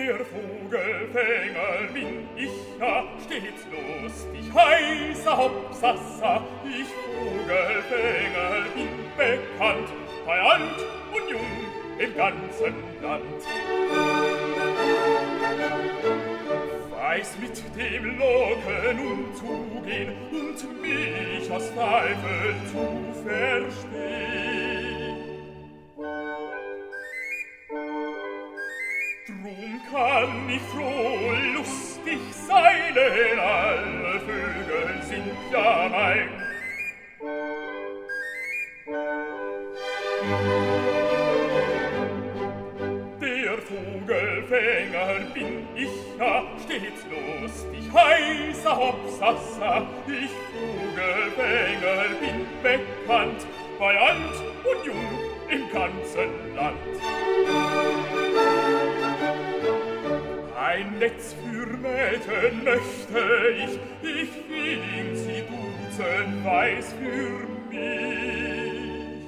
Der Vogelfänger bin ich ja stets lustig, heißer Hopsassa. Ich Vogelfänger bin bekannt, bei alt und jung im ganzen Land. Weiß mit dem Locken umzugehen und mich aus Zweifel zu verstehen. Drum kann ich froh lustig sein, denn alle Vögel sind ja mein. Der Vogelfänger bin ich ja stets lustig, heißer Hopsassa. Ich Vogelfänger bin bekannt, bei alt und jung im ganzen Land. Ein Netz für Mädchen möchte ich will sie duzen, weiß für mich.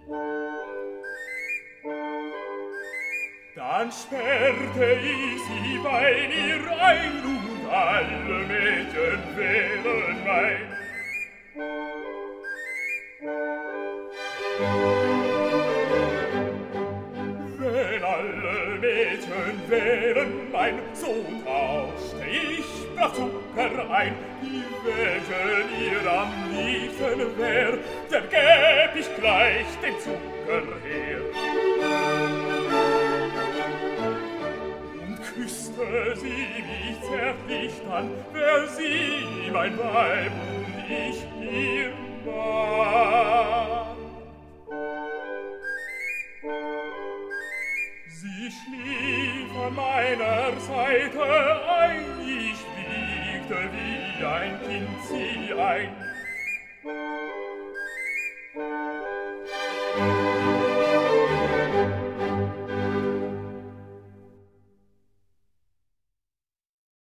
Dann sperrte ich sie bei mir ein und alle Mädchen wären mein. Wenn alle Mädchen wären mein, so tauschte ich brav Zucker ein. Die welchen ihr am liebsten wär, der gäb ich gleich den Zucker her. Und küsste sie mich zärtlich dann, wär sie mein Weib und ich ihr Mann. Sie schlief an meiner Seite ein, ich wiegte wie ein Kind sie ein.